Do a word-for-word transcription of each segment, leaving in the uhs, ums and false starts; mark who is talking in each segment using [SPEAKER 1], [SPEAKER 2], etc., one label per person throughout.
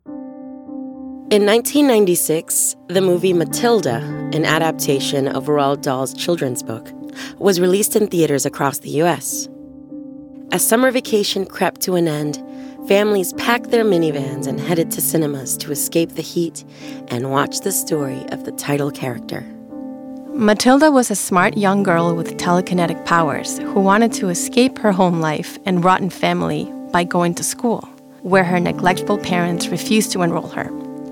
[SPEAKER 1] In nineteen ninety-six, the movie Matilda, an adaptation of Roald Dahl's children's book, was released in theaters across the U S. As summer vacation crept to an end, families packed their minivans and headed to cinemas to escape the heat and watch the story of the title character.
[SPEAKER 2] Matilda was a smart young girl with telekinetic powers who wanted to escape her home life and rotten family by going to school, where her neglectful parents refused to enroll her.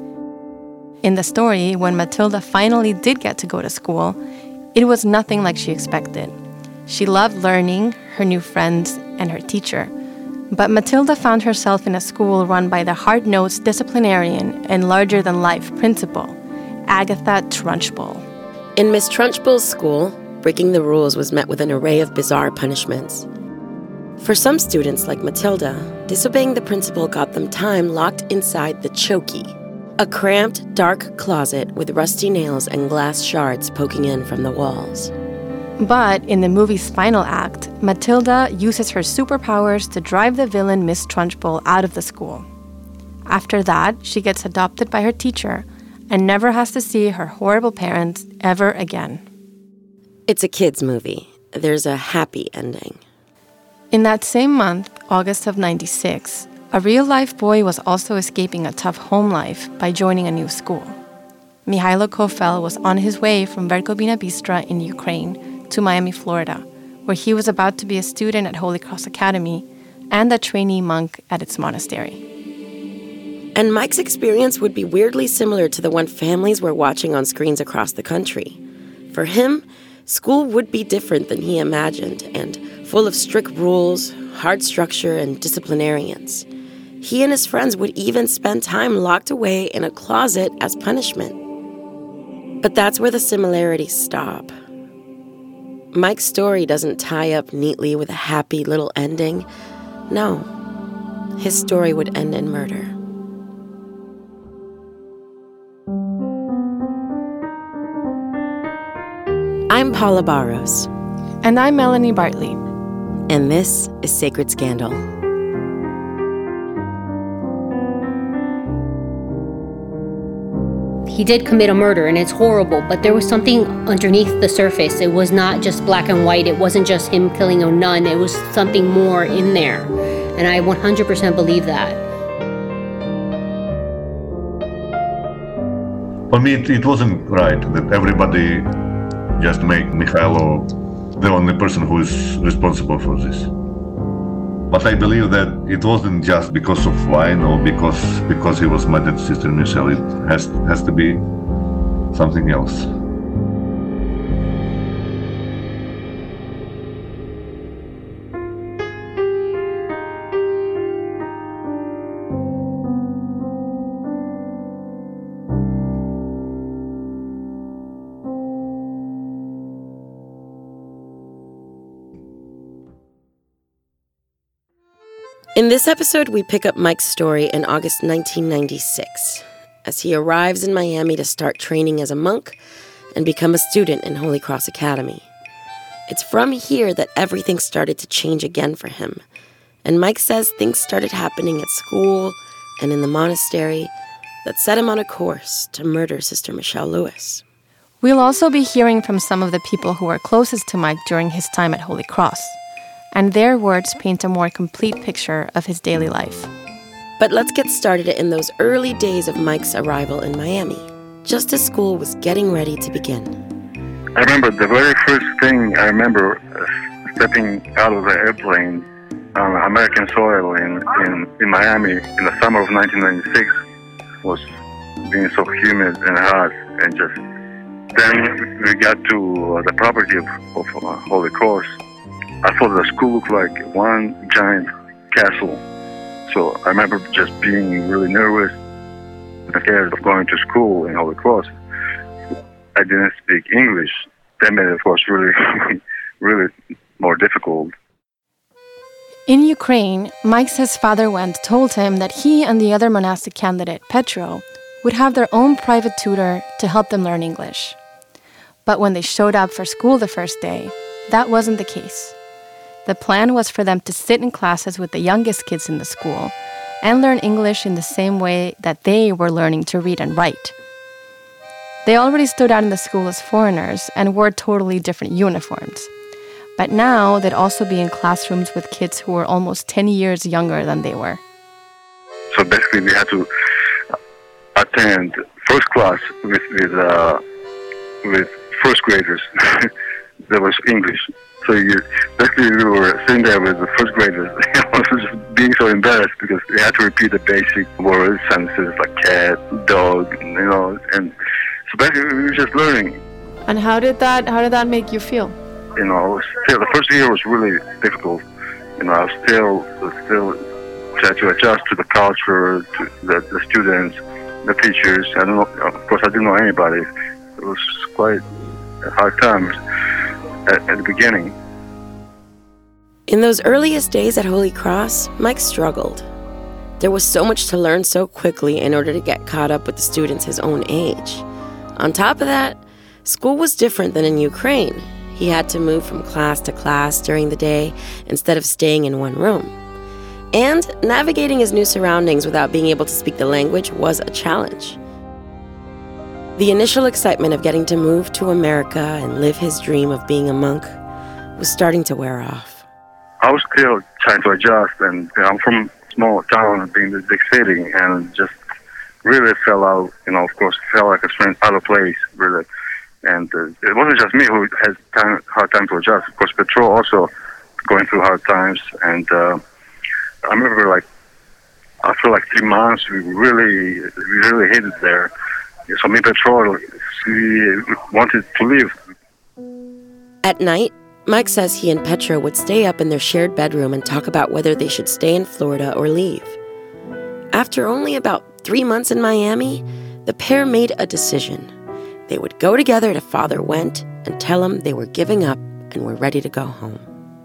[SPEAKER 2] In the story, when Matilda finally did get to go to school, it was nothing like she expected. She loved learning, her new friends, and her teacher. But Matilda found herself in a school run by the hard-nosed disciplinarian and larger-than-life principal, Agatha Trunchbull.
[SPEAKER 1] In Miss Trunchbull's school, breaking the rules was met with an array of bizarre punishments. For some students, like Matilda, disobeying the principal got them time locked inside the chokey, a cramped, dark closet with rusty nails and glass shards poking in from the walls.
[SPEAKER 2] But in the movie's final act, Matilda uses her superpowers to drive the villain Miss Trunchbull out of the school. After that, she gets adopted by her teacher and never has to see her horrible parents ever again.
[SPEAKER 1] It's a kid's movie. There's a happy ending.
[SPEAKER 2] In that same month, August of ninety-six, a real-life boy was also escaping a tough home life by joining a new school. Mihailo Kofel was on his way from Verkhovina Bystra in Ukraine to Miami, Florida, where he was about to be a student at Holy Cross Academy and a trainee monk at its monastery.
[SPEAKER 1] And Mike's experience would be weirdly similar to the one families were watching on screens across the country. For him, school would be different than he imagined and full of strict rules, hard structure, and disciplinarians. He and his friends would even spend time locked away in a closet as punishment. But that's where the similarities stop. Mike's story doesn't tie up neatly with a happy little ending. No, his story would end in murder. I'm Paula Barros.
[SPEAKER 2] And I'm Melanie Bartley.
[SPEAKER 1] And this is Sacred Scandal.
[SPEAKER 3] He did commit a murder, and it's horrible, but there was something underneath the surface. It was not just black and white. It wasn't just him killing a nun. It was something more in there, and I one hundred percent believe that.
[SPEAKER 4] For me, it, it wasn't right that everybody just make Mihailo the only person who is responsible for this. But I believe that it wasn't just because of wine or because because he was mad at Sister Michelle. It has has to be something else.
[SPEAKER 1] In this episode, we pick up Mike's story in August nineteen ninety-six, as he arrives in Miami to start training as a monk and become a student in Holy Cross Academy. It's from here that everything started to change again for him, and Mike says things started happening at school and in the monastery that set him on a course to murder Sister Michelle Lewis.
[SPEAKER 2] We'll also be hearing from some of the people who were closest to Mike during his time at Holy Cross, and their words paint a more complete picture of his daily life.
[SPEAKER 1] But let's get started in those early days of Mike's arrival in Miami, just as school was getting ready to begin.
[SPEAKER 5] I remember the very first thing I remember uh, stepping out of the airplane on American soil in, in, in Miami in the summer of nineteen ninety-six was being so humid and hot, and just then we got to uh, the property of, of uh, Holy Cross. I thought the school looked like one giant castle. So I remember just being really nervous and scared of going to school in Holy Cross. I didn't speak English. That made it, of course, really, really more difficult.
[SPEAKER 2] In Ukraine, Mike says Father Wendt told him that he and the other monastic candidate, Petro, would have their own private tutor to help them learn English. But when they showed up for school the first day, that wasn't the case. The plan was for them to sit in classes with the youngest kids in the school and learn English in the same way that they were learning to read and write. They already stood out in the school as foreigners and wore totally different uniforms. But now they'd also be in classrooms with kids who were almost ten years younger than they were.
[SPEAKER 5] So basically we had to attend first class with with, uh, with first graders. That was English. So you, basically we were sitting there with the first graders. I was just being so embarrassed because we had to repeat the basic words, sentences like cat, dog, you know, and so basically we were just learning.
[SPEAKER 2] And how did that how did that make you feel?
[SPEAKER 5] You know, I was still, the first year was really difficult. You know, I was still still trying to adjust to the culture, to the, the students, the teachers. I don't know. Of course, I didn't know anybody. It was quite a hard time at, at the beginning.
[SPEAKER 1] In those earliest days at Holy Cross, Mike struggled. There was so much to learn so quickly in order to get caught up with the students his own age. On top of that, school was different than in Ukraine. He had to move from class to class during the day instead of staying in one room. And navigating his new surroundings without being able to speak the language was a challenge. The initial excitement of getting to move to America and live his dream of being a monk was starting to wear off.
[SPEAKER 5] I was still trying to adjust, and you know, I'm from a small town, being this big city, and just really fell out, you know, of course, felt like a strange out of place, really. And uh, it wasn't just me who had time, hard time to adjust. Of course, Petro also going through hard times. And uh, I remember, like, after like three months, we really, we really hated it there. So me and Petro, we wanted to leave.
[SPEAKER 1] At night, Mike says he and Petra would stay up in their shared bedroom and talk about whether they should stay in Florida or leave. After only about three months in Miami, the pair made a decision. They would go together to Father Wendt and tell him they were giving up and were ready to go home.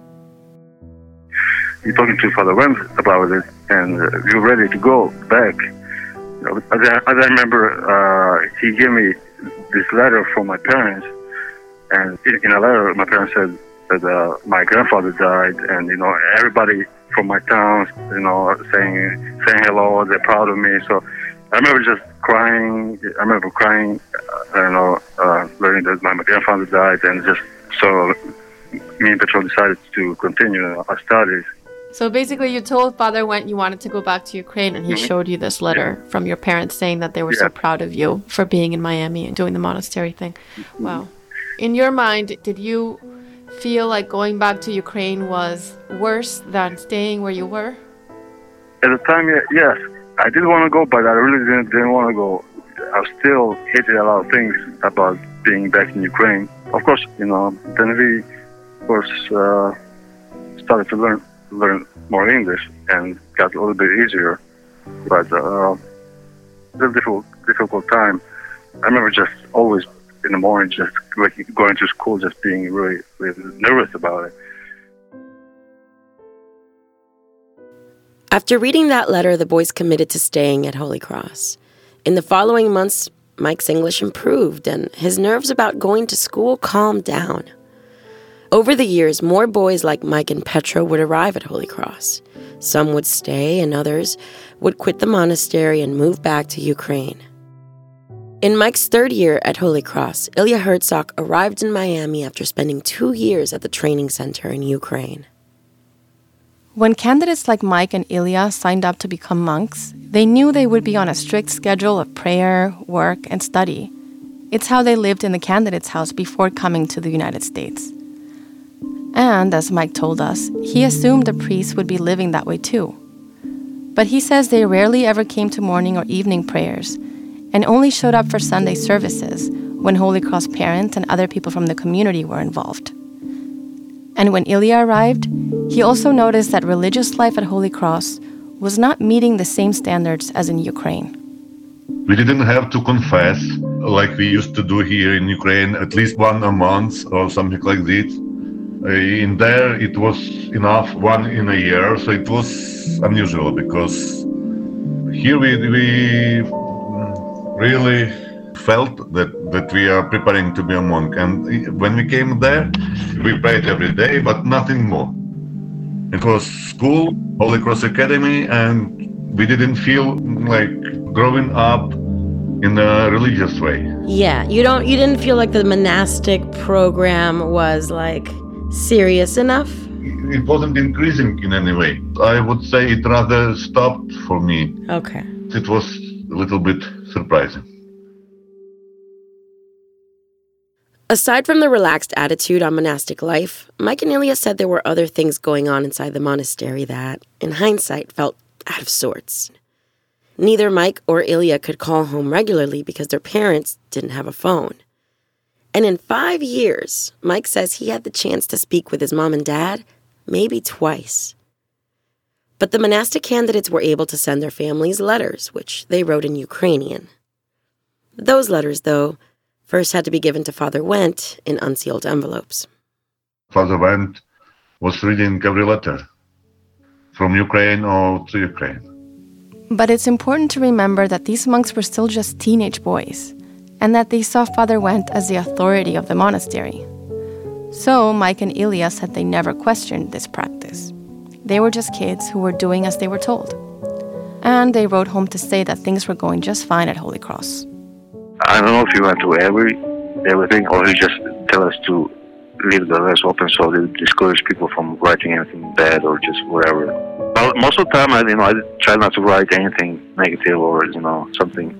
[SPEAKER 5] We talking to Father Wendt about it, and uh, we were ready to go back. You know, as, I, as I remember, uh, he gave me this letter from my parents, and in, in a letter, my parents said that uh, my grandfather died, and you know, everybody from my town, you know, saying saying hello, they're proud of me. So I remember just crying. I remember crying, uh, you know, uh, learning that my, my grandfather died, and just so me and Petro decided to continue our studies.
[SPEAKER 2] So basically, you told Father Wendt you wanted to go back to Ukraine, and he mm-hmm. showed you this letter yeah. from your parents saying that they were yeah. so proud of you for being in Miami and doing the monastery thing. Mm-hmm. Wow. In your mind, did you feel like going back to Ukraine was worse than staying where you were?
[SPEAKER 5] At the time, yeah, yes. I didn't want to go, but I really didn't, didn't want to go. I still hated a lot of things about being back in Ukraine. Of course, you know, then we, of course, uh, started to learn learn more English and got a little bit easier. But uh, it was a difficult, difficult time. I remember just always in the morning, just like going to school, just being really, really nervous about it.
[SPEAKER 1] After reading that letter, the boys committed to staying at Holy Cross. In the following months, Mike's English improved and his nerves about going to school calmed down. Over the years, more boys like Mike and Petra would arrive at Holy Cross. Some would stay and others would quit the monastery and move back to Ukraine. In Mike's third year at Holy Cross, Ilya Herzog arrived in Miami after spending two years at the training center in Ukraine.
[SPEAKER 2] When candidates like Mike and Ilya signed up to become monks, they knew they would be on a strict schedule of prayer, work, and study. It's how they lived in the candidate's house before coming to the United States. And, as Mike told us, he assumed the priests would be living that way too. But he says they rarely ever came to morning or evening prayers, and only showed up for Sunday services when Holy Cross parents and other people from the community were involved. And when Ilya arrived, he also noticed that religious life at Holy Cross was not meeting the same standards as in Ukraine.
[SPEAKER 4] We didn't have to confess like we used to do here in Ukraine, at least one a month or something like this. Uh, in there, it was enough, one in a year, so it was unusual because here we, we really felt that, that we are preparing to be a monk. And when we came there, we prayed every day, but nothing more. It was school, Holy Cross Academy, and we didn't feel like growing up in a religious way.
[SPEAKER 1] Yeah, you don't you didn't feel like the monastic program was like serious enough?
[SPEAKER 4] It wasn't increasing in any way. I would say it rather stopped for me.
[SPEAKER 1] Okay.
[SPEAKER 4] It was a little bit surprising.
[SPEAKER 1] Aside from the relaxed attitude on monastic life, Mike and Ilya said there were other things going on inside the monastery that, in hindsight, felt out of sorts. Neither Mike or Ilya could call home regularly because their parents didn't have a phone. And in five years, Mike says he had the chance to speak with his mom and dad maybe twice. But the monastic candidates were able to send their families letters, which they wrote in Ukrainian. Those letters, though, first had to be given to Father Wendt in unsealed envelopes.
[SPEAKER 4] Father Wendt was reading every letter from Ukraine or to Ukraine.
[SPEAKER 2] But it's important to remember that these monks were still just teenage boys, and that they saw Father Wendt as the authority of the monastery. So Mike and Ilya said they never questioned this practice. They were just kids who were doing as they were told. And they wrote home to say that things were going just fine at Holy Cross.
[SPEAKER 5] I don't know if he went to every everything, or he just tell us to leave the letters open so they discourage people from writing anything bad or just whatever. Well, most of the time, I, you know, I try not to write anything negative or, you know, something.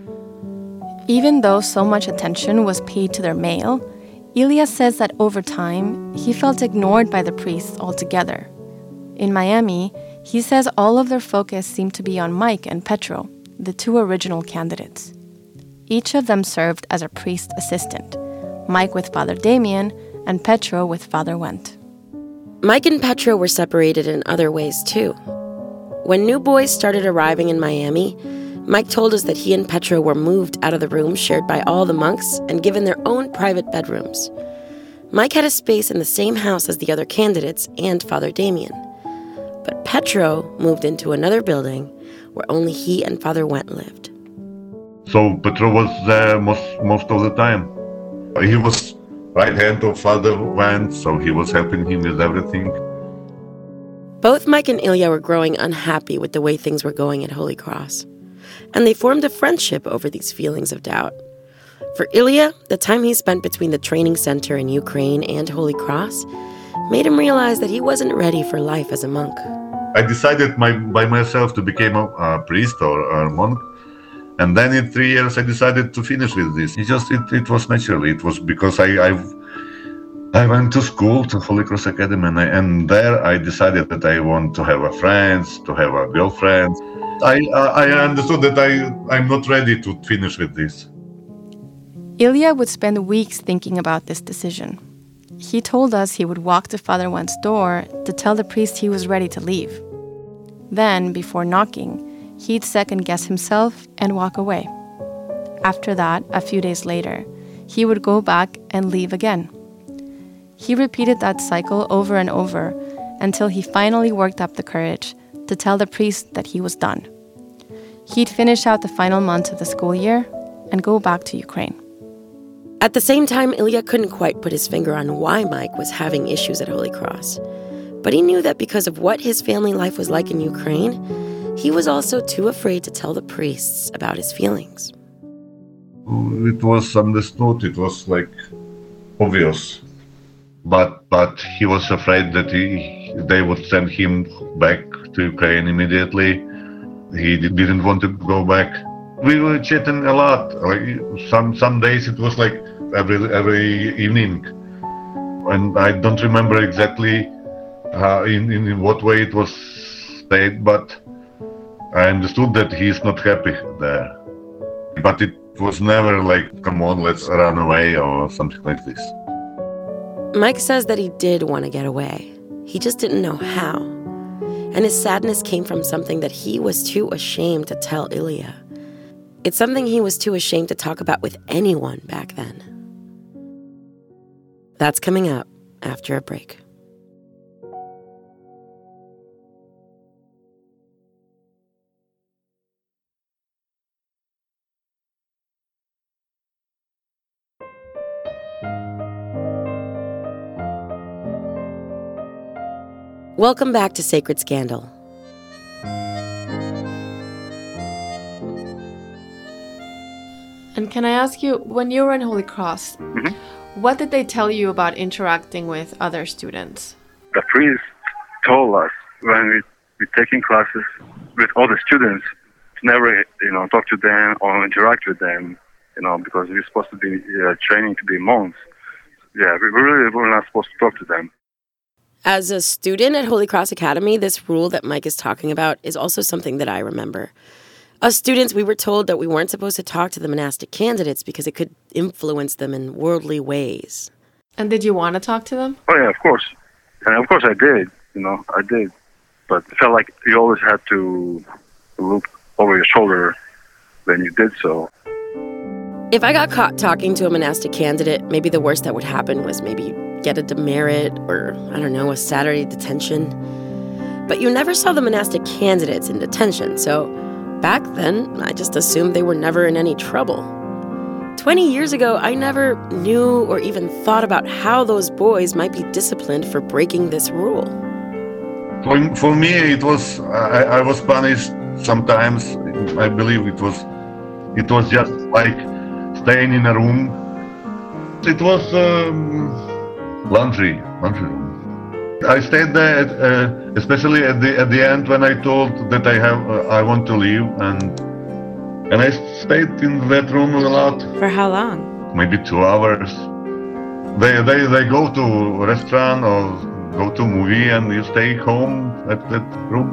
[SPEAKER 2] Even though so much attention was paid to their mail, Ilya says that over time, he felt ignored by the priests altogether. In Miami, he says all of their focus seemed to be on Mike and Petro, the two original candidates. Each of them served as a priest assistant, Mike with Father Damien and Petro with Father Wendt.
[SPEAKER 1] Mike and Petro were separated in other ways, too. When new boys started arriving in Miami, Mike told us that he and Petro were moved out of the room shared by all the monks and given their own private bedrooms. Mike had a space in the same house as the other candidates and Father Damien. But Petro moved into another building where only he and Father Wendt lived.
[SPEAKER 4] So Petro was there most most of the time. He was right hand of Father Wendt, so he was helping him with everything.
[SPEAKER 1] Both Mike and Ilya were growing unhappy with the way things were going at Holy Cross, and they formed a friendship over these feelings of doubt. For Ilya, the time he spent between the training center in Ukraine and Holy Cross made him realize that he wasn't ready for life as a monk.
[SPEAKER 4] I decided my, by myself to become a, a priest or a monk. And then in three years, I decided to finish with this. It just, it, it was naturally. It was because I, I, I went to school, to Holy Cross Academy, and, I, and there I decided that I want to have a friends, to have a girlfriend. I, I understood that I, I'm not ready to finish with this.
[SPEAKER 2] Ilya would spend weeks thinking about this decision. He told us he would walk to Father Wendt's door to tell the priest he was ready to leave. Then, before knocking, he'd second-guess himself and walk away. After that, a few days later, he would go back and leave again. He repeated that cycle over and over until he finally worked up the courage to tell the priest that he was done. He'd finish out the final months of the school year and go back to Ukraine.
[SPEAKER 1] At the same time, Ilya couldn't quite put his finger on why Mike was having issues at Holy Cross. But he knew that because of what his family life was like in Ukraine, he was also too afraid to tell the priests about his feelings.
[SPEAKER 4] It was understood, it was like obvious. But but he was afraid that he, they would send him back to Ukraine immediately. He didn't want to go back. We were chatting a lot. Like some some days it was like every every evening. And I don't remember exactly uh, in, in what way it was said, but I understood that he's not happy there. But it was never like, come on, let's run away or something like this.
[SPEAKER 1] Mike says that he did want to get away. He just didn't know how. And his sadness came from something that he was too ashamed to tell Ilya. It's something he was too ashamed to talk about with anyone back then. That's coming up after a break. Welcome back to Sacred Scandal.
[SPEAKER 2] And can I ask you, when you were in Holy Cross,
[SPEAKER 5] Mm-hmm.
[SPEAKER 2] what did they tell you about interacting with other students?
[SPEAKER 5] The priest told us when we we're taking classes with all the students to never, you know, talk to them or interact with them, you know, because we're supposed to be uh, training to be monks. Yeah, we really were not supposed to talk to them.
[SPEAKER 1] As a student at Holy Cross Academy, this rule that Mike is talking about is also something that I remember. Us students, we were told that we weren't supposed to talk to the monastic candidates because it could influence them in worldly ways.
[SPEAKER 2] And did you want to talk to them?
[SPEAKER 5] Oh, yeah, of course. And of course I did, you know, I did. But it felt like you always had to look over your shoulder when you did so.
[SPEAKER 1] If I got caught talking to a monastic candidate, maybe the worst that would happen was maybe get a demerit or, I don't know, a Saturday detention. But you never saw the monastic candidates in detention, so back then, I just assumed they were never in any trouble. Twenty years ago, I never knew or even thought about how those boys might be disciplined for breaking this rule.
[SPEAKER 4] For, for me, it was, I, I was punished sometimes. I believe it was, it was just like staying in a room. It was um, laundry, laundry room. I stayed there, at, uh, especially at the at the end when I told that I have uh, I want to leave, and and I stayed in that room a lot.
[SPEAKER 1] For how long?
[SPEAKER 4] Maybe two hours. They they they go to a restaurant or go to a movie, and you stay home at that room.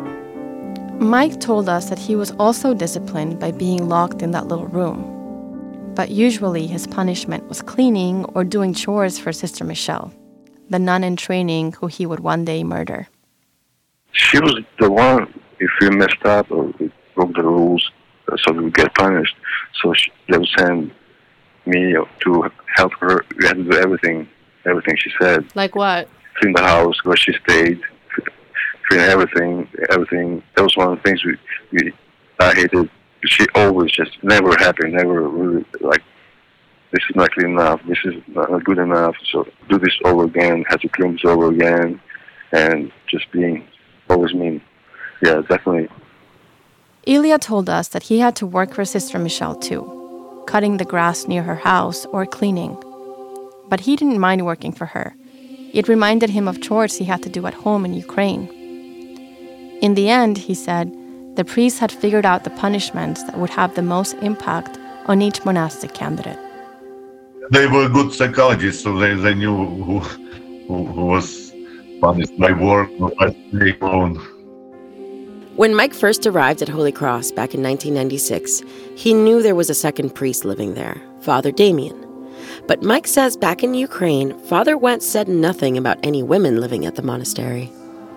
[SPEAKER 2] Mike told us that he was also disciplined by being locked in that little room. But usually his punishment was cleaning or doing chores for Sister Michelle, the nun in training who he would one day murder.
[SPEAKER 5] She was the one, if we messed up or we broke the rules, so we would get punished. So she, they would send me to help her. We had to do everything, everything she said.
[SPEAKER 2] Like what?
[SPEAKER 5] Clean the house where she stayed, clean everything, everything. That was one of the things we, we I hated. She always just never happy, never really like, this is not clean enough, this is not good enough, so do this over again, have to clean this over again, and just being always mean. Yeah, definitely.
[SPEAKER 2] Ilya told us that he had to work for Sister Michelle too, cutting the grass near her house or cleaning. But he didn't mind working for her. It reminded him of chores he had to do at home in Ukraine. In the end, he said, the priests had figured out the punishments that would have the most impact on each monastic candidate.
[SPEAKER 4] They were good psychologists, so they, they knew who, who who was punished by work or by staying alone.
[SPEAKER 1] When Mike first arrived at Holy Cross back in nineteen ninety-six, he knew there was a second priest living there, Father Damien. But Mike says back in Ukraine, Father Wentz said nothing about any women living at the monastery.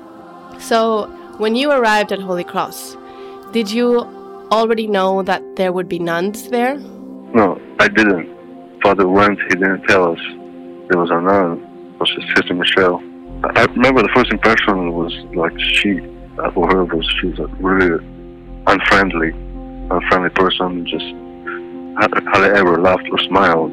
[SPEAKER 2] So, when you arrived at Holy Cross, did you already know that there would be nuns there?
[SPEAKER 5] No, I didn't. Father Wentz, he didn't tell us there was a nun. It was Sister Michelle. I remember the first impression was like she, for her, was she was a really unfriendly, unfriendly person, just hardly ever laughed or smiled.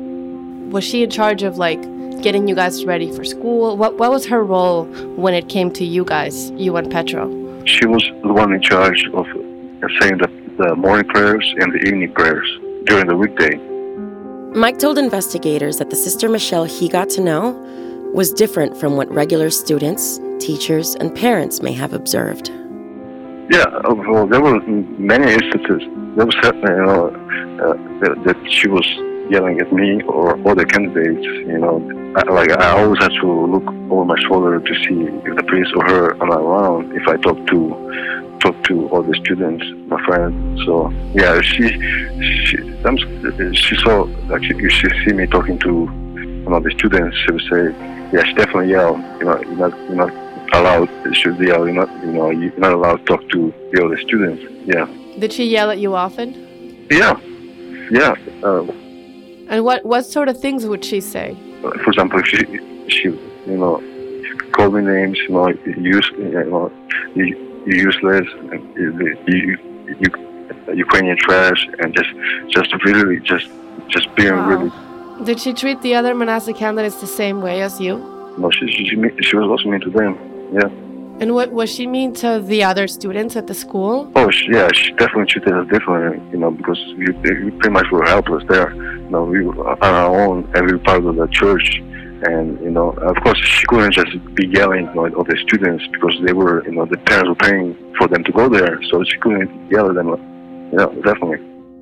[SPEAKER 2] Was she in charge of, like, getting you guys ready for school? What what was her role when it came to you guys, you and Petro?
[SPEAKER 5] She was the one in charge of saying the, the morning prayers and the evening prayers during the weekday.
[SPEAKER 1] Mike told investigators that the Sister Michelle he got to know was different from what regular students, teachers, and parents may have observed.
[SPEAKER 5] Yeah, well, there were many instances. There was, you know, uh, that, that she was yelling at me or other candidates, you know. I, like, I always had to look over my shoulder to see if the priest or her are not around, if I talk to talk to all the students, my friends. So, yeah, she she she saw, like, she, if she see me talking to one of the students, she would say, yeah, she definitely yell, you know, you're not, you're not allowed, she would yell, you're not, you know, you're not allowed to talk to the other students, yeah.
[SPEAKER 2] Did she yell at you often?
[SPEAKER 5] Yeah, yeah. Uh,
[SPEAKER 2] And what, what sort of things would she say?
[SPEAKER 5] For example, if she, she, you know, called me names, you know, use, you know, you, you useless, you, you, you, Ukrainian trash, and just, just really, just, just being
[SPEAKER 2] Wow.
[SPEAKER 5] really.
[SPEAKER 2] Did she treat the other monastic candidates the same way as you?
[SPEAKER 5] No, she, she, she was also mean to them. Yeah.
[SPEAKER 2] And what was she mean to the other students at the school?
[SPEAKER 5] Oh, she, yeah, she definitely treated us differently, you know, because we, we pretty much were helpless there. You know, we were on our own, every part of the church. And, you know, of course, she couldn't just be yelling, you know, at the students because they were, you know, the parents were paying for them to go there. So she couldn't yell at them, you know, definitely.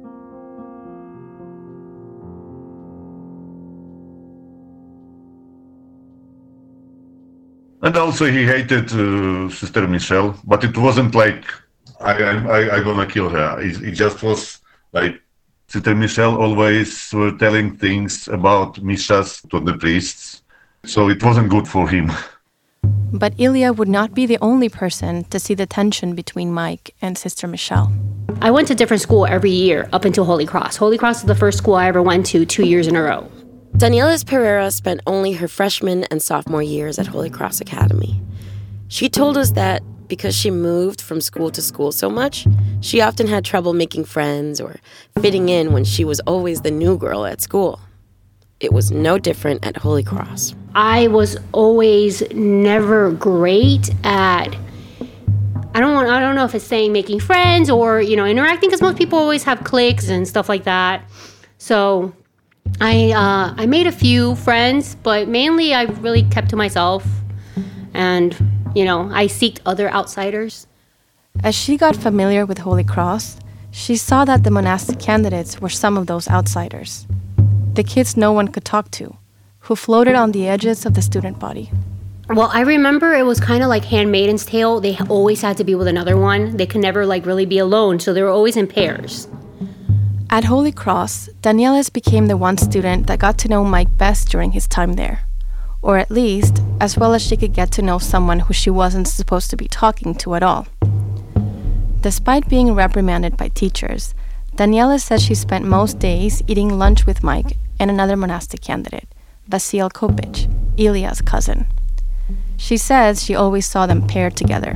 [SPEAKER 4] And also he hated uh, Sister Michelle, but it wasn't like, I, I, I gonna kill her. It, it just was like, Sister Michelle always were telling things about Mishas to the priests, so it wasn't good for him.
[SPEAKER 2] But Ilya would not be the only person to see the tension between Mike and Sister Michelle.
[SPEAKER 3] I went to different school every year up until Holy Cross. Holy Cross is the first school I ever went to two years in a row.
[SPEAKER 1] Danielis Pereira spent only her freshman and sophomore years at Holy Cross Academy. She told us that because she moved from school to school so much, she often had trouble making friends or fitting in when she was always the new girl at school. It was no different at Holy Cross.
[SPEAKER 3] I was always never great at, I don't want, I don't know if it's saying making friends or, you know, interacting, because most people always have cliques and stuff like that. So I uh, I made a few friends, but mainly I really kept to myself. And, you know, I seeked other outsiders.
[SPEAKER 2] As she got familiar with Holy Cross, she saw that the monastic candidates were some of those outsiders. The kids no one could talk to, who floated on the edges of the student body.
[SPEAKER 3] Well, I remember it was kind of like Handmaid's Tale. They always had to be with another one. They could never, like, really be alone, so they were always in pairs.
[SPEAKER 2] At Holy Cross, Danielis became the one student that got to know Mike best during his time there. Or at least, as well as she could get to know someone who she wasn't supposed to be talking to at all. Despite being reprimanded by teachers, Danielis says she spent most days eating lunch with Mike and another monastic candidate, Vasil Kopic, Ilya's cousin. She says she always saw them paired together.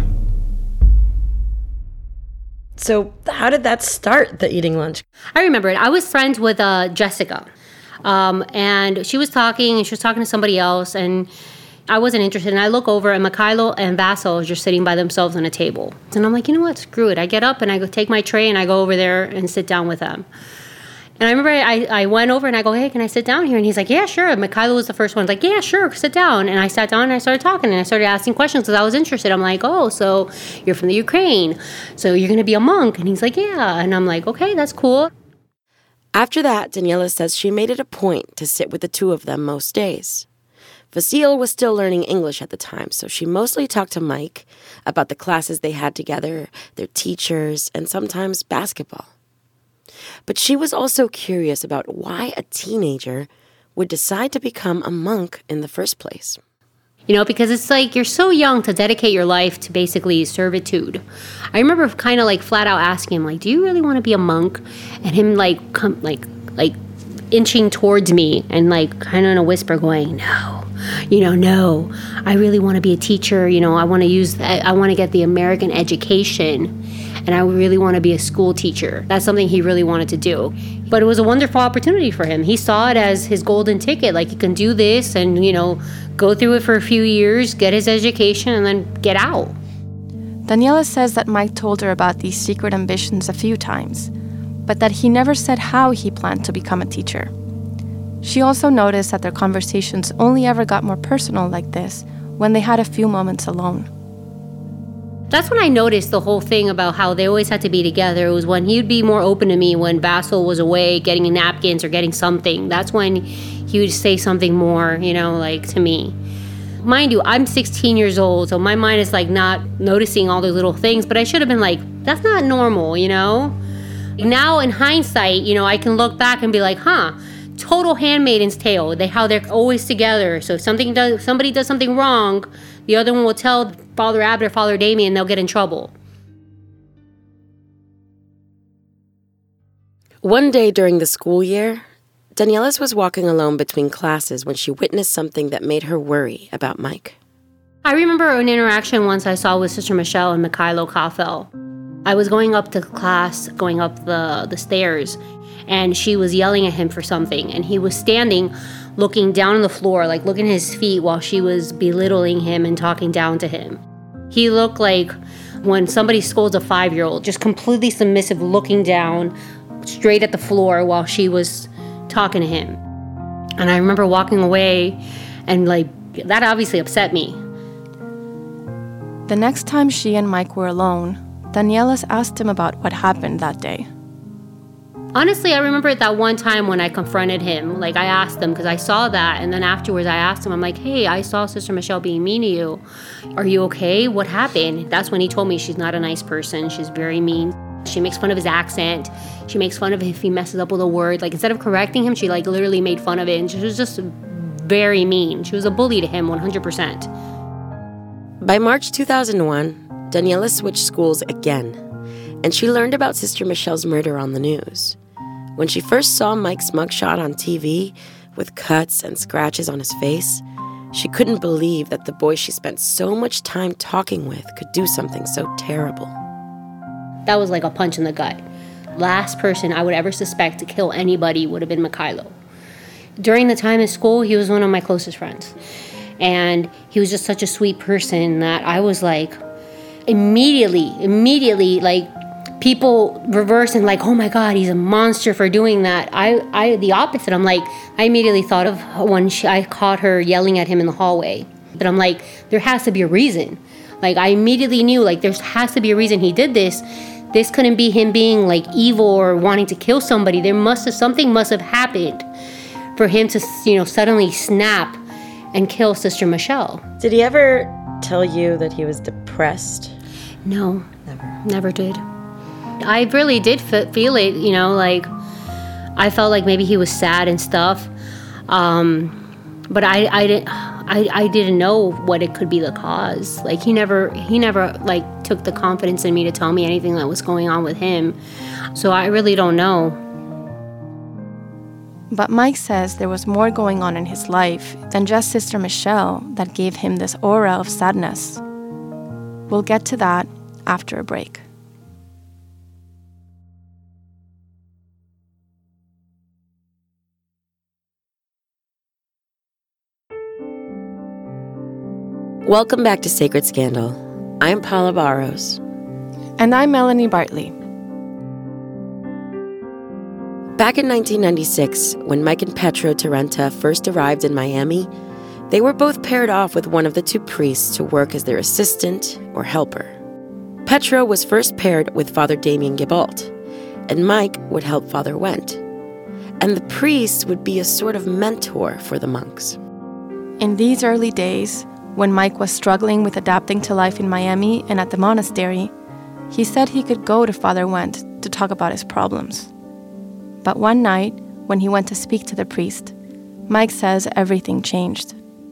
[SPEAKER 1] So how did that start, the eating lunch?
[SPEAKER 3] I remember it. I was friends with uh, Jessica. Um, and she was talking, and she was talking to somebody else, and I wasn't interested. And I look over, and Mikhailo and Vasil are just sitting by themselves on a table. And I'm like, you know what? Screw it. I get up, and I go take my tray, and I go over there and sit down with them. And I remember I, I went over, and I go, hey, can I sit down here? And he's like, yeah, sure. Mikhailo was the first one. He's like, yeah, sure, sit down. And I sat down, and I started talking, and I started asking questions because I was interested. I'm like, oh, so you're from the Ukraine. So you're going to be a monk? And he's like, yeah. And I'm like, okay, that's cool.
[SPEAKER 1] After that, Daniela says she made it a point to sit with the two of them most days. Vasil was still learning English at the time, so she mostly talked to Mike about the classes they had together, their teachers, and sometimes basketball. But she was also curious about why a teenager would decide to become a monk in the first place.
[SPEAKER 3] You know, because it's like you're so young to dedicate your life to basically servitude. I remember kind of like flat out asking him, like, do you really want to be a monk? And him like come like like inching towards me and like kind of in a whisper going, no, you know, no, I really want to be a teacher. You know, I want to use, I want to get the American education. And I really want to be a school teacher. That's something he really wanted to do. But it was a wonderful opportunity for him. He saw it as his golden ticket. Like, he can do this and, you know, go through it for a few years, get his education, and then get out.
[SPEAKER 2] Daniela says that Mike told her about these secret ambitions a few times, but that he never said how he planned to become a teacher. She also noticed that their conversations only ever got more personal like this when they had a few moments alone.
[SPEAKER 3] That's when I noticed the whole thing about how they always had to be together. It was when he'd be more open to me when Vasil was away getting napkins or getting something. That's when he would say something more, you know, like to me. Mind you, I'm sixteen years old, so my mind is like not noticing all those little things, but I should have been like, that's not normal, you know? Now in hindsight, you know, I can look back and be like, huh, total Handmaid's Tale. They how they're always together. So if something does, somebody does something wrong, the other one will tell Father Abbott or Father Damien, they'll get in trouble.
[SPEAKER 1] One day during the school year, Danielis was walking alone between classes when she witnessed something that made her worry about Mike.
[SPEAKER 3] I remember an interaction once I saw with Sister Michelle and Mikhailo Kafel. I was going up to class, going up the, the stairs, and she was yelling at him for something, and he was standing looking down on the floor, like looking at his feet while she was belittling him and talking down to him. He looked like when somebody scolds a five-year-old, just completely submissive, looking down straight at the floor while she was talking to him. And I remember walking away, and like that obviously upset me.
[SPEAKER 2] The next time she and Mike were alone, Danielis asked him about what happened that day.
[SPEAKER 3] Honestly, I remember at that one time when I confronted him, like I asked him, because I saw that, and then afterwards I asked him, I'm like, hey, I saw Sister Michelle being mean to you. Are you okay? What happened? That's when he told me she's not a nice person. She's very mean. She makes fun of his accent. She makes fun of if he messes up with a word. Like, instead of correcting him, she like literally made fun of it, and she was just very mean. She was a bully to him, one hundred percent.
[SPEAKER 1] By March two thousand one, Danielis switched schools again, and she learned about Sister Michelle's murder on the news. When she first saw Mike's mugshot on T V, with cuts and scratches on his face, she couldn't believe that the boy she spent so much time talking with could do something so terrible.
[SPEAKER 3] That was like a punch in the gut. Last person I would ever suspect to kill anybody would have been Mikhailo. During the time in school, he was one of my closest friends. And he was just such a sweet person that I was like, immediately, immediately, like, people reverse and like, oh my God, he's a monster for doing that. I, I, the opposite. I'm like, I immediately thought of when she, I caught her yelling at him in the hallway. But I'm like, there has to be a reason. Like, I immediately knew, like, there has to be a reason he did this. This couldn't be him being like evil or wanting to kill somebody. There must have, something must have happened for him to, you know, suddenly snap and kill Sister Michelle.
[SPEAKER 1] Did he ever tell you that he was depressed?
[SPEAKER 3] No, never, never did. I really did f- feel it, you know, like I felt like maybe he was sad and stuff, um, but I, I didn't, I, I didn't know what it could be the cause. Like he never, he never like took the confidence in me to tell me anything that was going on with him. So I really don't know.
[SPEAKER 2] But Mike says there was more going on in his life than just Sister Michelle that gave him this aura of sadness. We'll get to that after a break.
[SPEAKER 1] Welcome back to Sacred Scandal. I'm Paula Barros.
[SPEAKER 2] And I'm Melanie Bartley.
[SPEAKER 1] Back in nineteen ninety-six, when Mike and Petro Tarenta first arrived in Miami, they were both paired off with one of the two priests to work as their assistant or helper. Petro was first paired with Father Damien Gibalt, and Mike would help Father Wendt. And the priest would be a sort of mentor for the monks.
[SPEAKER 2] In these early days, when Mike was struggling with adapting to life in Miami and at the monastery, he said he could go to Father Wendt to talk about his problems. But one night, when he went to speak to the priest, Mike says everything changed.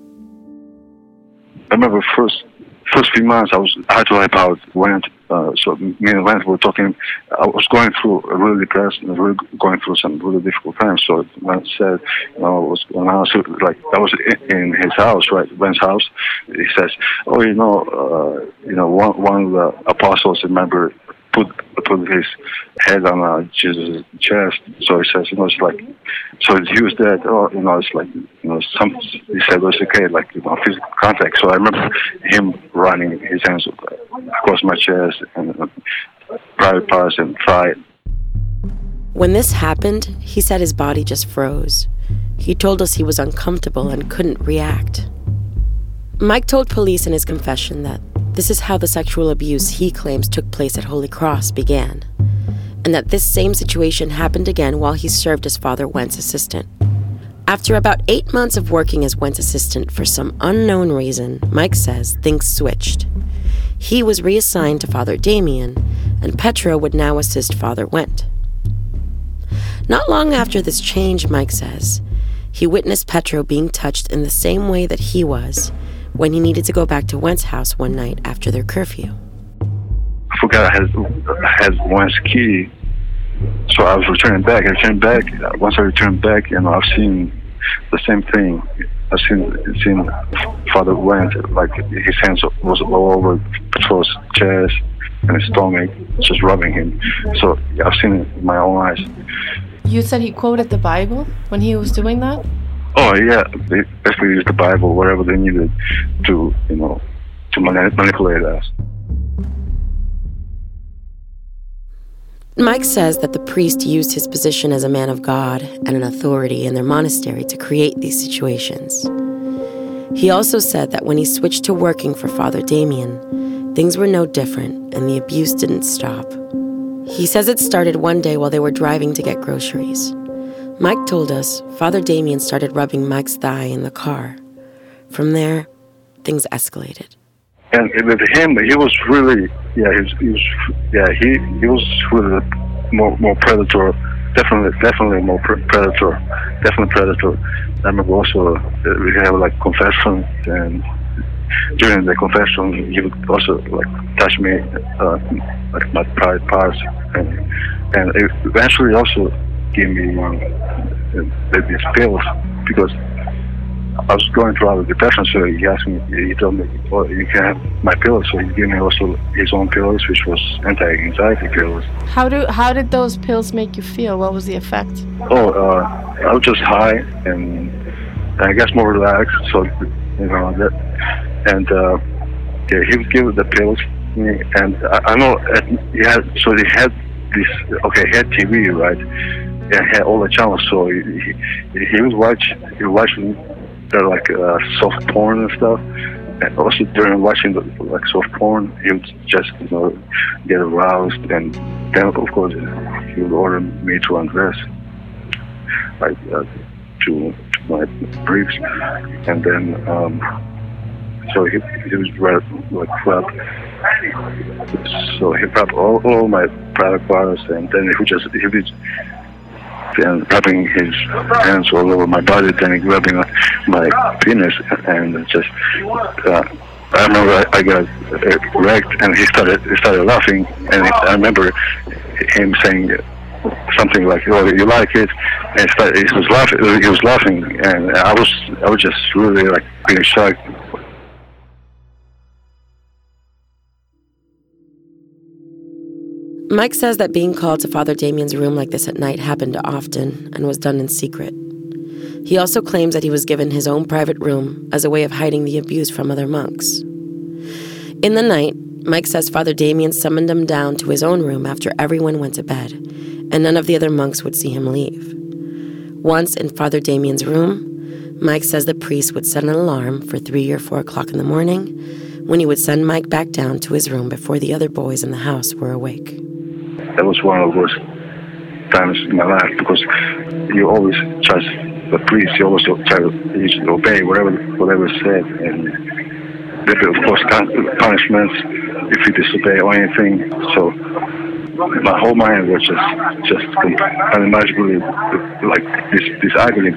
[SPEAKER 5] I remember first first few months I was I had to help out Wendt. Uh, so me and Wendt were talking. I was going through a really depressed and really going through some really difficult times. So Wendt said, you know, what was going on? So, like I was in his house, right, Wendt's house. He says, oh, you know, uh, you know, one one of the apostles, remember, put put his head on uh, Jesus' chest. So he says, you know, it's like, so he was dead. Oh, you know, it's like, you know, some. He said it was okay, like, you know, physical contact. So I remember him running his hands across my chest and uh, private parts and thigh.
[SPEAKER 1] When this happened, he said his body just froze. He told us he was uncomfortable and couldn't react. Mike told police in his confession that this is how the sexual abuse he claims took place at Holy Cross began, and that this same situation happened again while he served as Father Wendt's assistant. After about eight months of working as Wendt's assistant, for some unknown reason, Mike says things switched. He was reassigned to Father Damien, and Petro would now assist Father Wendt. Not long after this change, Mike says, he witnessed Petro being touched in the same way that he was when he needed to go back to Wendt's house one night after their curfew.
[SPEAKER 5] I forgot I had, I had Wendt's key, so I was returning back. I returned back. Once I returned back, you know, I've seen the same thing. I've seen, seen Father Wendt, like his hands was all over Petro's chest and his stomach, just rubbing him. So yeah, I've seen it with my own eyes.
[SPEAKER 2] You said he quoted the Bible when he was doing that?
[SPEAKER 5] Oh yeah, they basically used the Bible wherever they needed to, you know, to mani- manipulate us.
[SPEAKER 1] Mike says that the priest used his position as a man of God and an authority in their monastery to create these situations. He also said that when he switched to working for Father Damien, things were no different and the abuse didn't stop. He says it started one day while they were driving to get groceries. Mike told us Father Damien started rubbing Mike's thigh in the car. From there, things escalated.
[SPEAKER 5] And with him, he was really, yeah, he was, he was yeah, he, he was really more, more predator, definitely, definitely more pre- predator, definitely predator. I remember also uh, we have like confession, and during the confession, he would also like touch me, uh, like my private parts, and and eventually also gave me uh, these pills because I was going through a depression, so he asked me, he told me, well, you can have my pills. So he gave me also his own pills, which was anti-anxiety pills.
[SPEAKER 2] How do how did those pills make you feel? What was the effect?
[SPEAKER 5] Oh, uh, I was just high and I guess more relaxed. So, you know, that, and uh, yeah, he would give the pills to me. And I, I know at, he had, so he had this, okay, he had T V, right? Yeah, he had all the channels. So he, he, he would watch, he would watch They're like uh, soft porn and stuff, and also during watching the like soft porn, he would just you know get aroused, and then of course he would order me to undress, like uh, to, to my briefs, and then um, so he he was right like flat, so he grabbed all, all my private parts, and then he would just he would. And rubbing his hands all over my body, then grabbing my penis, and just uh, I remember I, I got erect, and he started he started laughing, and I remember him saying something like, "Oh, you like it?" And he, started, he was laughing. He was laughing, and I was I was just really like being shocked.
[SPEAKER 1] Mike says that being called to Father Damien's room like this at night happened often and was done in secret. He also claims that he was given his own private room as a way of hiding the abuse from other monks. In the night, Mike says Father Damien summoned him down to his own room after everyone went to bed, and none of the other monks would see him leave. Once in Father Damien's room, Mike says the priest would set an alarm for three or four o'clock in the morning, when he would send Mike back down to his room before the other boys in the house were awake.
[SPEAKER 5] That was one of the worst times in my life because you always trust the priest. You always try to you should obey whatever whatever is said, and there will, of course, punishments if you disobey or anything. So my whole mind was just just unimaginably like this this agony.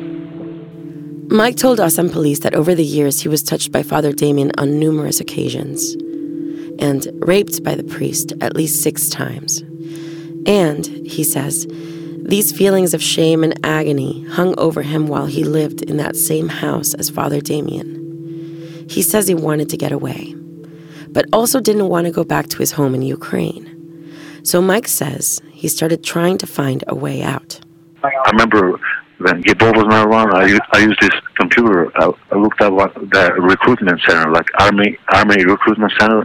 [SPEAKER 1] Mike told us and police that over the years he was touched by Father Damien on numerous occasions and raped by the priest at least six times. And, he says, these feelings of shame and agony hung over him while he lived in that same house as Father Damien. He says he wanted to get away, but also didn't want to go back to his home in Ukraine. So Mike says he started trying to find a way out.
[SPEAKER 5] I remember when Gibov was not around, I, I used this computer. I, I looked at what the recruitment center, like Army Army recruitment center.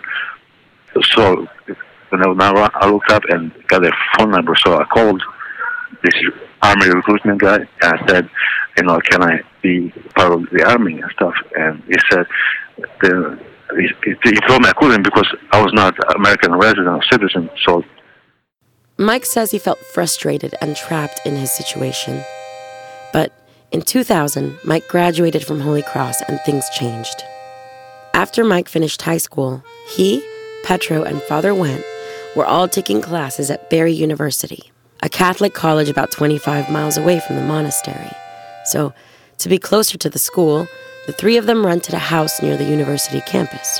[SPEAKER 5] So when I was not around, I looked up and got their phone number. So I called this Army recruitment guy and I said, you know, can I be part of the Army and stuff? And he said, the, he, he told me I couldn't because I was not American resident or citizen. So
[SPEAKER 1] Mike says he felt frustrated and trapped in his situation. But in two thousand, Mike graduated from Holy Cross and things changed. After Mike finished high school, he, Petro, and Father Wendt were all taking classes at Barry University, a Catholic college about twenty-five miles away from the monastery. So, to be closer to the school, the three of them rented a house near the university campus.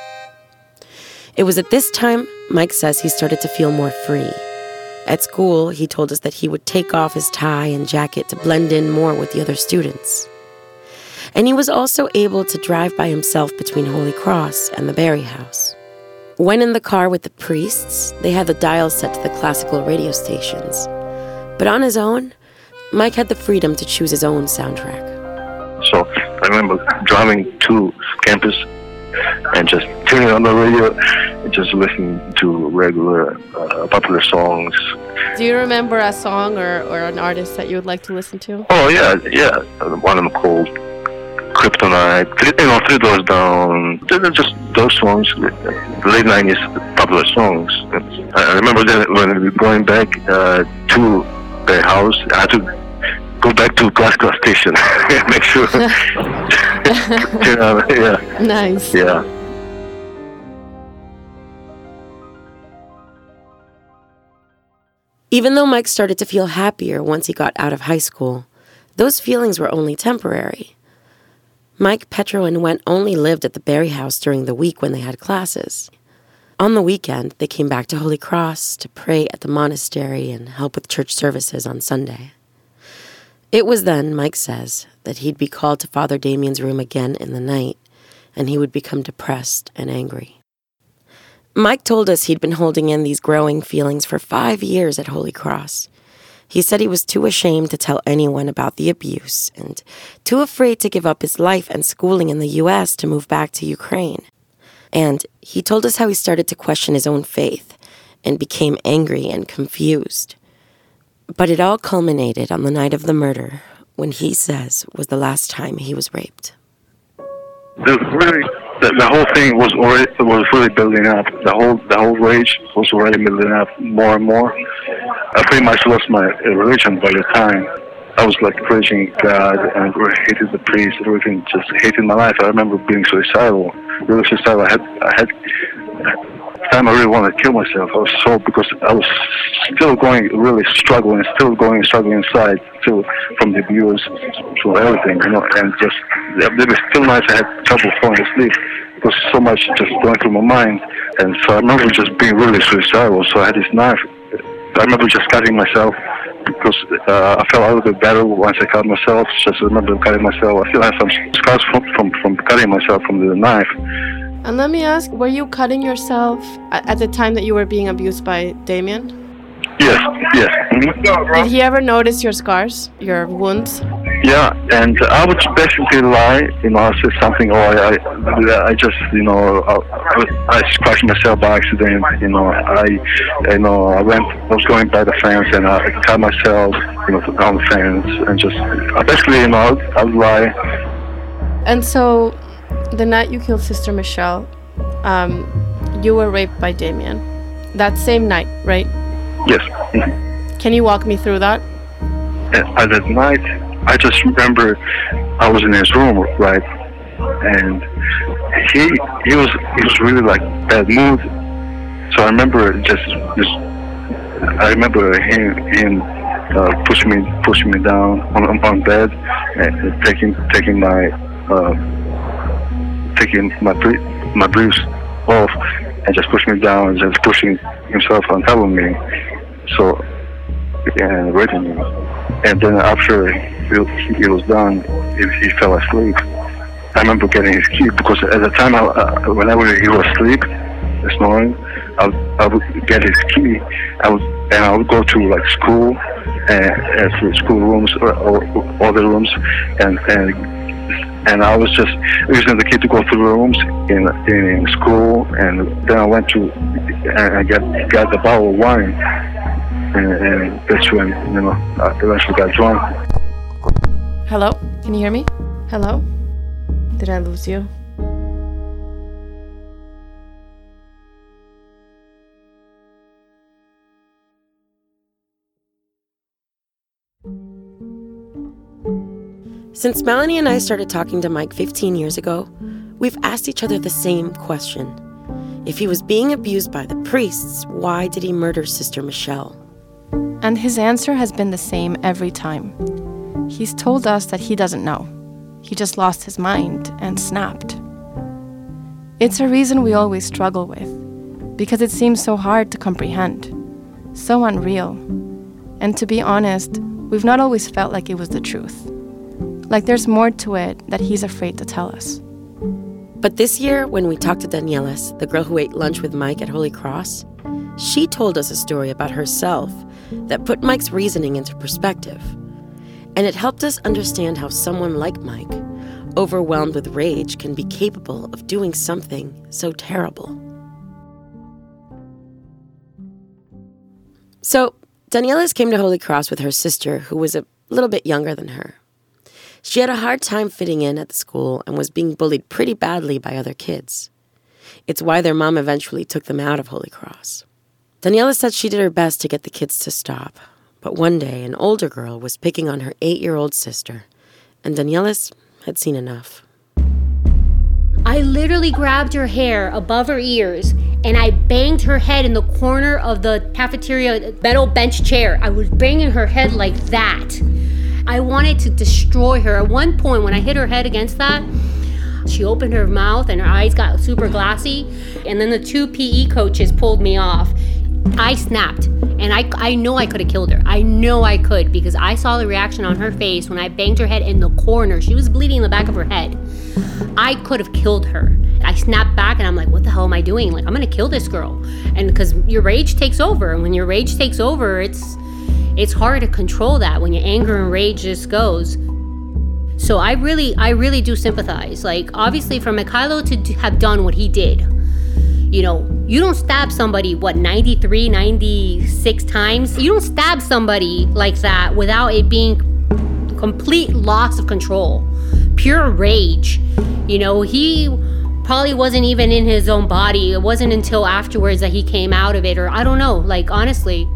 [SPEAKER 1] It was at this time, Mike says, he started to feel more free. At school, he told us that he would take off his tie and jacket to blend in more with the other students. And he was also able to drive by himself between Holy Cross and the Barry house. When in the car with the priests, they had the dial set to the classical radio stations. But on his own, Mike had the freedom to choose his own soundtrack.
[SPEAKER 5] So I remember driving to campus and just turning on the radio and just listening to regular uh, popular songs.
[SPEAKER 2] Do you remember a song or, or an artist that you would like to listen to?
[SPEAKER 5] Oh yeah, yeah. One of them called Kryptonite, you know, Three Doors Down. They're just those songs, the late nineties popular songs. I remember that when we were going back uh, to the house, I had to go back to Glasgow Station, make sure. You know, yeah.
[SPEAKER 2] Nice.
[SPEAKER 5] Yeah.
[SPEAKER 1] Even though Mike started to feel happier once he got out of high school, those feelings were only temporary. Mike, Petro, and Went only lived at the Berry House during the week when they had classes. On the weekend, they came back to Holy Cross to pray at the monastery and help with church services on Sunday. It was then, Mike says, that he'd be called to Father Damien's room again in the night, and he would become depressed and angry. Mike told us he'd been holding in these growing feelings for five years at Holy Cross. He said he was too ashamed to tell anyone about the abuse and too afraid to give up his life and schooling in the U S to move back to Ukraine. And he told us how he started to question his own faith and became angry and confused. But it all culminated on the night of the murder, when he says was the last time he was raped.
[SPEAKER 5] The, really, the, the whole thing was already was really building up. The whole the whole rage was already building up more and more. I pretty much lost my religion by the time. I was like praising God and hated the priest, everything, just hated my life. I remember being suicidal, really suicidal. I had, I had, at the time I really wanted to kill myself. I was so, because I was still going, really struggling, still going, struggling inside, still from the abuse to everything, you know, and just, there were still nights I had trouble falling asleep. Because so much just going through my mind. And so I remember just being really suicidal. So I had this knife. I remember just cutting myself because uh, I felt a little bit better once I cut myself. Just remember cutting myself. I still have some scars from, from, from cutting myself from the knife.
[SPEAKER 2] And let me ask, were you cutting yourself at the time that you were being abused by Damien?
[SPEAKER 5] Yes, yes. Mm-hmm.
[SPEAKER 2] Did he ever notice your scars, your wounds?
[SPEAKER 5] Yeah, and I would basically lie, you know, I say something, or I, I, I just, you know, I, I scratched myself by accident, you know, I, you know, I went, I was going by the fence and I cut myself, you know, on the fence, and just, I basically, you know, I would lie.
[SPEAKER 2] And so, the night you killed Sister Michelle, um, you were raped by Damien. That same night, right?
[SPEAKER 5] Yes. Mm-hmm.
[SPEAKER 2] Can you walk me through that?
[SPEAKER 5] At that night, I just remember I was in his room, right, and he he was he was really like bad mood. So I remember just just I remember him him uh, pushing me pushing me down on on bed and taking taking my uh, taking my my briefs off and just pushing me down and just pushing himself on top of me. So and raping me. And then after he, he was done, he, he fell asleep. I remember getting his key because at the time, I, uh, whenever he was asleep, snoring, I would, I would get his key. I would and I would go to like school and, and to school rooms or, or other rooms, and and and I was just using the key to go through the rooms in in school. And then I went to and I got got the bottle of wine. And, and that's when, you know, I eventually got drunk.
[SPEAKER 2] Hello? Can you hear me? Hello? Did I lose you?
[SPEAKER 1] Since Melanie and I started talking to Mike fifteen years ago, we've asked each other the same question. If he was being abused by the priests, why did he murder Sister Michelle?
[SPEAKER 2] And his answer has been the same every time. He's told us that he doesn't know. He just lost his mind and snapped. It's a reason we always struggle with, because it seems so hard to comprehend, so unreal. And to be honest, we've not always felt like it was the truth. Like there's more to it that he's afraid to tell us.
[SPEAKER 1] But this year, when we talked to Danielis, the girl who ate lunch with Mike at Holy Cross, she told us a story about herself that put Mike's reasoning into perspective. And it helped us understand how someone like Mike, overwhelmed with rage, can be capable of doing something so terrible. So, Danielis came to Holy Cross with her sister, who was a little bit younger than her. She had a hard time fitting in at the school and was being bullied pretty badly by other kids. It's why their mom eventually took them out of Holy Cross. Danielis said she did her best to get the kids to stop, but one day an older girl was picking on her eight-year-old sister, and Danielis had seen enough.
[SPEAKER 3] I literally grabbed her hair above her ears and I banged her head in the corner of the cafeteria metal bench chair. I was banging her head like that. I wanted to destroy her. At one point, when I hit her head against that, she opened her mouth and her eyes got super glassy. And then the two P E coaches pulled me off. I snapped, and I, I know I could have killed her. I know I could, because I saw the reaction on her face when I banged her head in the corner. She was bleeding in the back of her head. I could have killed her. I snapped back, and I'm like, what the hell am I doing? Like, I'm gonna kill this girl. And because your rage takes over, and when your rage takes over, it's it's hard to control that when your anger and rage just goes. So I really, I really do sympathize. Like, obviously, for Mikhailo to have done what he did, you know, you don't stab somebody, what, ninety-three, ninety-six times? You don't stab somebody like that without it being complete loss of control, pure rage. You know, he probably wasn't even in his own body. It wasn't until afterwards that he came out of it, or I don't know, like, honestly.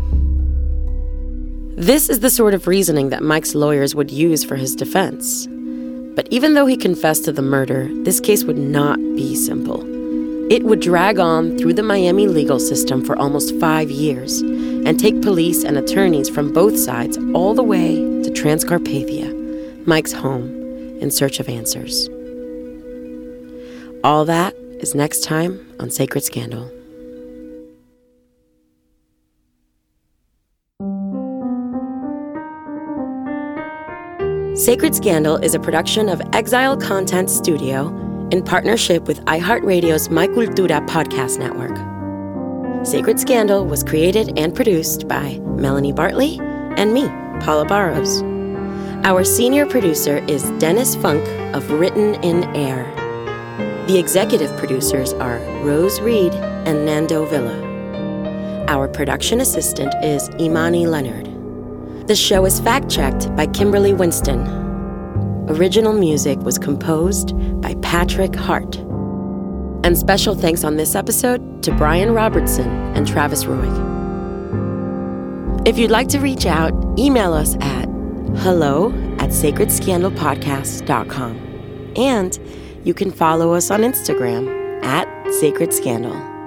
[SPEAKER 1] This is the sort of reasoning that Mike's lawyers would use for his defense. But even though he confessed to the murder, this case would not be simple. It would drag on through the Miami legal system for almost five years and take police and attorneys from both sides all the way to Transcarpathia, Mike's home, in search of answers. All that is next time on Sacred Scandal. Sacred Scandal is a production of Exile Content Studio in partnership with iHeartRadio's My Cultura podcast network. Sacred Scandal was created and produced by Melanie Bartley and me, Paula Barros. Our senior producer is Dennis Funk of Written in Air. The executive producers are Rose Reed and Nando Villa. Our production assistant is Imani Leonard. The show is fact-checked by Kimberly Winston. Original music was composed by Patrick Hart. And special thanks on this episode to Brian Robertson and Travis Roig. If you'd like to reach out, email us at hello at sacred scandal podcast dot com. And you can follow us on Instagram at Sacred Scandal.